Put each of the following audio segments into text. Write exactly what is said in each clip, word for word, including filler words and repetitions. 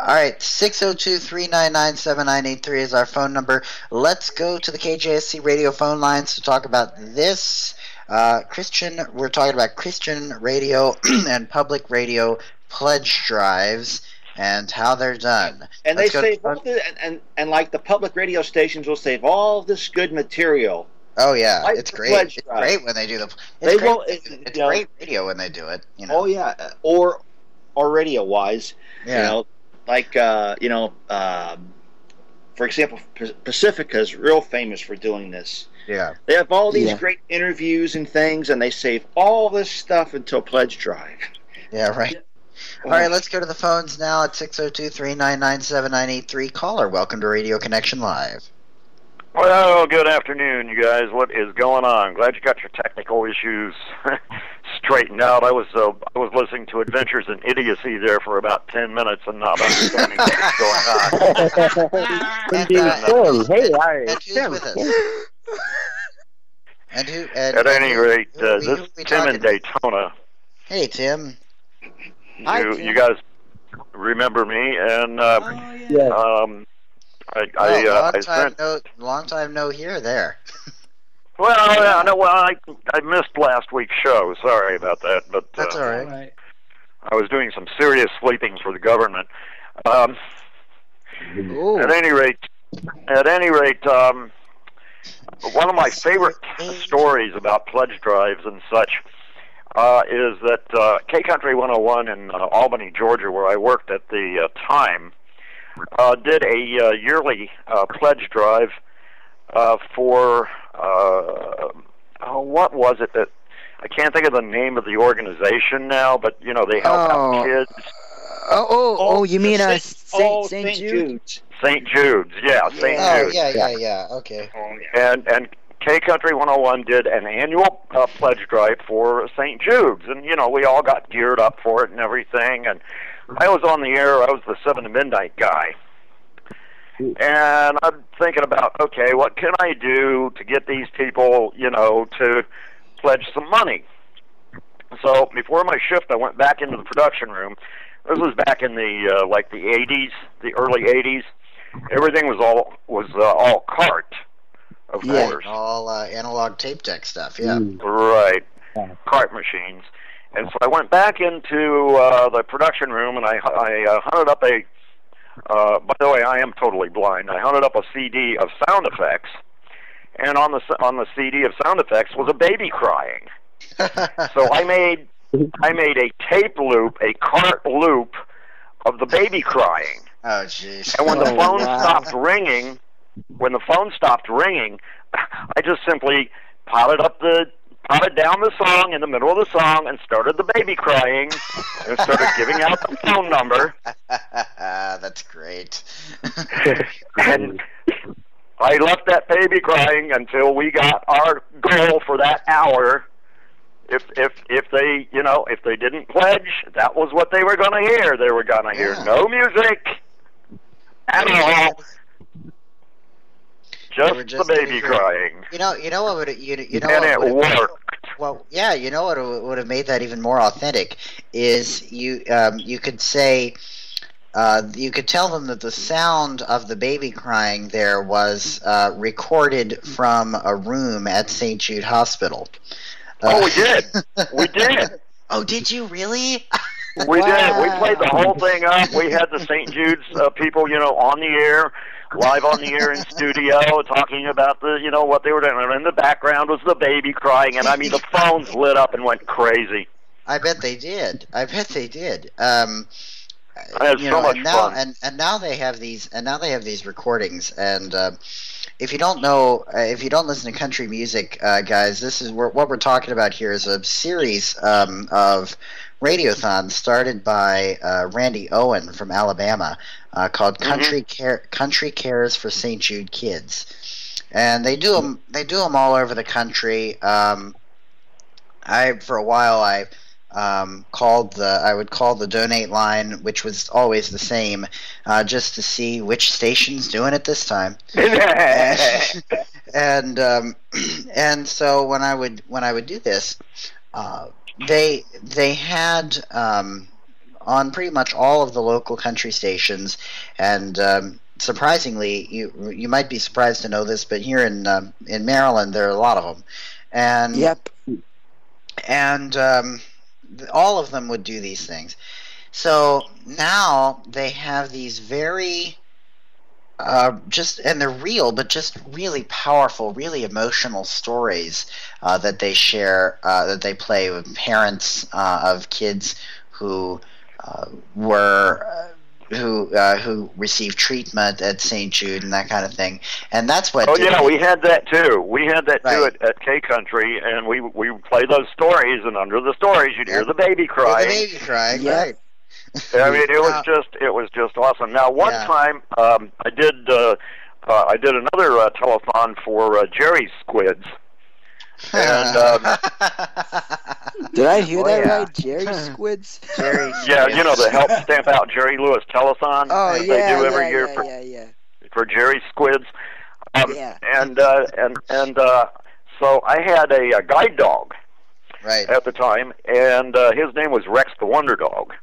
All right, six oh two, three nine nine, seven nine eight three is our phone number. Let's go to the K J S C radio phone lines to talk about this. Uh, Christian, we're talking about Christian radio and public radio pledge drives and how they're done. And Let's they go save to- all the, and, and, and like the public radio stations will save all this good material. Oh yeah, Like it's the great. pledge It's drive. great when they do the. It's They great, will- it's it- you know- great radio when they do it. You know. Oh yeah, or or radio wise, Yeah. you know, like uh, you know, um, for example, P- Pacifica is real famous for doing this. Yeah. They have all these Yeah. great interviews and things, and they save all this stuff until pledge drive. Yeah. Right. All right, let's go to the phones now at six oh two, three nine nine, seven nine eight three. Caller, welcome to Radio Connection Live. Well, good afternoon, you guys. What is going on? Glad you got your technical issues straightened out. I was uh, I was listening to Adventures in Idiocy there for about ten minutes and not understanding what was going on. And, Tim, uh, hey, and- hi, and who's Tim. with us? And who? And, At and any who- rate, who uh, are we- this who are we is Tim in talking to? Daytona. Hey, Tim. Hi, You, Tim. you guys remember me? And uh, Oh, yeah. Yeah. um, I, Oh, I, uh, long I time spent. no, long time no here. There. Well, yeah, no, well, I I missed last week's show. Sorry about that, but That's uh, all All right. right. I was doing some serious sleeping for the government. Um, Ooh. At any rate, at any rate, um, one of my favorite stories about pledge drives and such uh, is that uh, K Country one oh one in uh, Albany, Georgia, where I worked at the uh, time, uh, did a uh, yearly uh, pledge drive uh, for uh, oh, what was it that I can't think of the name of the organization now, but you know they help Oh. out kids. Oh, oh, oh, you mean uh, Saint, oh, Saint Jude? Jude's. Saint Jude's, yeah, Saint Oh, Jude's. yeah, yeah, yeah. Okay. Oh, yeah. And and K Country one oh one did an annual uh, pledge drive for Saint Jude's, and you know we all got geared up for it and everything. And I was on the air. I was the seven to midnight guy, and I'm thinking about, okay, what can I do to get these people, you know, to pledge some money? So before my shift, I went back into the production room. This was back in the uh, like the eighties, the early eighties. Everything was all was uh, all cart, of Yeah. course. All uh, analog tape deck stuff. Yeah. Mm. Right, Yeah. cart machines. And so I went back into uh, the production room and I, I uh, hunted up a, uh, by the way, I am totally blind. I hunted up a C D of sound effects, and on the on the C D of sound effects was a baby crying. So I made I made a tape loop, a cart loop of the baby crying. Oh, jeez. And when the Oh, phone wow. stopped ringing, when the phone stopped ringing, I just simply potted up the potted down the song in the middle of the song and started the baby crying and started giving out the phone number. That's great. And I left that baby crying until we got our goal for that hour. If if if they you know if they didn't pledge, that was what they were going to hear. They were going to hear Yeah. no music at all, just, were just the baby gonna hear- crying, You know, you know what would you you know and what it would have, worked. well, yeah, you know what would have made that even more authentic is you um, you could say uh, you could tell them that the sound of the baby crying there was uh, recorded from a room at Saint Jude Hospital. Oh, Uh, we did, we did. Oh, did you really? We did. We played the whole thing up. We had the Saint Jude's uh, people, you know, on the air, live on the air in studio, talking about the, you know, what they were doing. And in the background was the baby crying, and I mean, the phones lit up and went crazy. I bet they did. I bet they did. Um, I had you so know, much and now, fun. And, and now they have these, and now they have these recordings. And uh, if you don't know, uh, if you don't listen to country music, uh, guys, this is what we're talking about here is a series um, of radiothons started by uh, Randy Owen from Alabama uh, called Mm-hmm. Country Care Country Cares for Saint Jude Kids, and they do them they do them all over the country. Um, I for a while I um, called the I would call the donate line, which was always the same, uh, just to see which station's doing it this time. and um, and so when I would when I would do this, uh, they they had um, on pretty much all of the local country stations, and um, surprisingly, you you might be surprised to know this, but here in um, in Maryland there are a lot of them, and Yep. and um, th- all of them would do these things. So now they have these very uh, just, and they're real, but just really powerful, really emotional stories uh, that they share, uh, that they play with parents uh, of kids who uh, were. Uh, who uh, who received treatment at Saint Jude and that kind of thing, and that's what. Oh did yeah, it. we had that too. We had that too Right. at, at K Country, and we we play those stories, and under the stories you'd hear Yep. the baby Hear crying. the baby crying, Yeah. right? I mean, it was Now- just it was just awesome. Now, one Yeah. time um, I did uh, uh, I did another uh, telethon for uh, Jerry Squids, and um, Did I hear Oh, that yeah. right? Jerry Squids? Jerry yeah, Squids. you know, the Help Stamp Out Jerry Lewis telethon Oh, that yeah, they do every yeah, year yeah, for, yeah, yeah. for Jerry Squids. Um, Yeah. And uh, and and uh, so I had a, a guide dog Right. at the time, and uh, his name was Rex the Wonder Dog.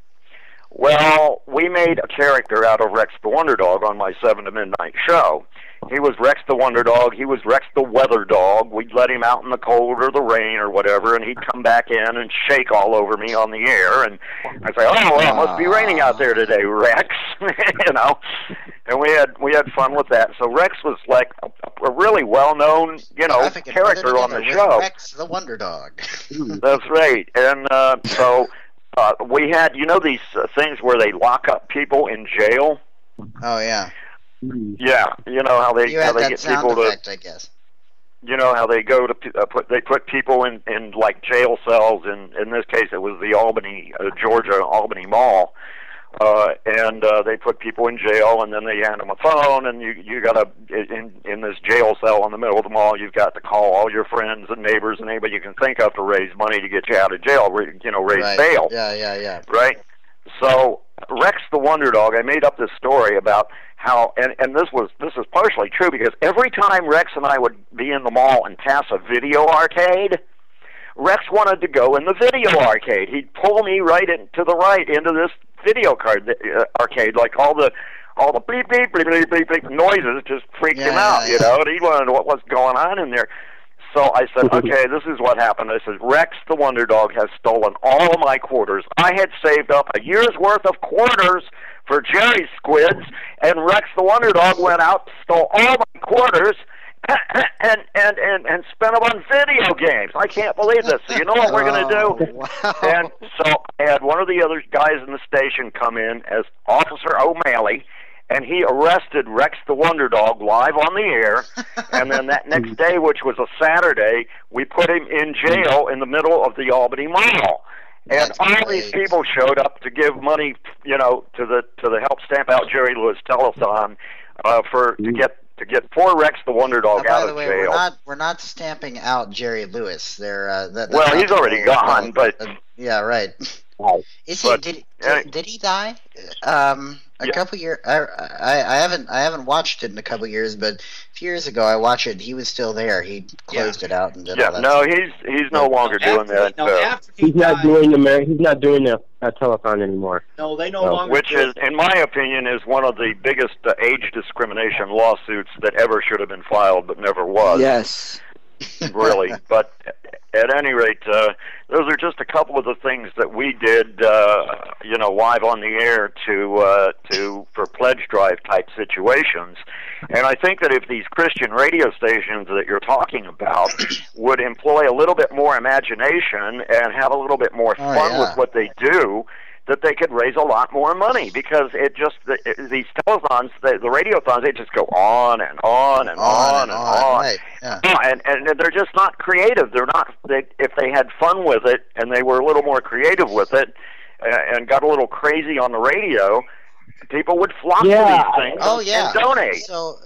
Well, we made a character out of Rex the Wonder Dog on my seven to midnight show. He was Rex the Wonder Dog. He was Rex the Weather Dog. We'd let him out in the cold or the rain or whatever, and he'd come back in and shake all over me on the air. And I'd say, "Oh, well, it must be raining out there today, Rex." You know, and we had we had fun with that. So Rex was like a, a really well-known, you know, Traffic and Weather character on the Together with show. Rex the Wonder Dog. That's right. And uh, so uh, we had, you know, these uh, things where they lock up people in jail. Oh yeah. Yeah, you know how they You how had they that get sound people to, effect, I guess. you know how they go to p- uh, put they put people in in like jail cells. In in this case, it was the Albany, uh, Georgia Albany Mall. Uh, and uh, they put people in jail, and then they hand them a phone, and you you got to in in this jail cell in the middle of the mall. You've got to call all your friends and neighbors and anybody you can think of to raise money to get you out of jail. ra- You know, raise Right. bail. Yeah, yeah, yeah. Right? So Rex the Wonder Dog, I made up this story about how, and, and this was this is partially true because every time Rex and I would be in the mall and pass a video arcade, Rex wanted to go in the video arcade. He'd pull me right in, to the right into this video card uh, arcade, like all the all the bleep bleep bleep bleep bleep, bleep noises just freaked Yeah, him out, yeah, you yeah. know, and he wanted to know what was going on in there. So I said, okay, this is what happened. I said, Rex the Wonder Dog has stolen all my quarters. I had saved up a year's worth of quarters for Jerry Squids, and Rex the Wonder Dog went out, stole all my quarters, and and and and spent them on video games. I can't believe this. So you know what we're going to do? Oh, wow. And so I had one of the other guys in the station come in as Officer O'Malley, and he arrested Rex the Wonder Dog live on the air. And then that next day, which was a Saturday, we put him in jail in the middle of the Albany Mall. And That's all great. these people showed up to give money, you know, to the to the Help Stamp Out Jerry Lewis telethon uh, for to get to get poor Rex the Wonder Now, Dog by out the of way, jail. we're not we're not stamping out Jerry Lewis. They're uh, that, that's Well, not he's the already goal. gone, but- Uh, yeah, right. Is he? But- Did, uh, did did he die? Um, a Yeah. couple years. I, I I haven't I haven't watched it in a couple years, but a few years ago I watched it. He was still there. He closed it out and did Yeah, all that. no, he's he's no longer doing after, that. No, uh, after he He's not died, doing the Mar- he's not doing the uh, telethon anymore. no, they no No. longer which do is, it. in my opinion, is one of the biggest uh, age discrimination lawsuits that ever should have been filed, but never was. Yes. Really. But at any rate, uh, those are just a couple of the things that we did, uh, you know, live on the air to uh, to for pledge drive type situations. And I think that if these Christian radio stations that you're talking about would employ a little bit more imagination and have a little bit more Oh, fun yeah. with what they do, that they could raise a lot more money, because it just the, it, these telethons, the, the radiothons, they just go on and on and on and on. Right. Yeah. Yeah, and and they're just not creative. They're not. They, if they had fun with it and they were a little more creative with it, uh, and got a little crazy on the radio, people would flock Yeah. to these things Oh and, yeah. and donate. So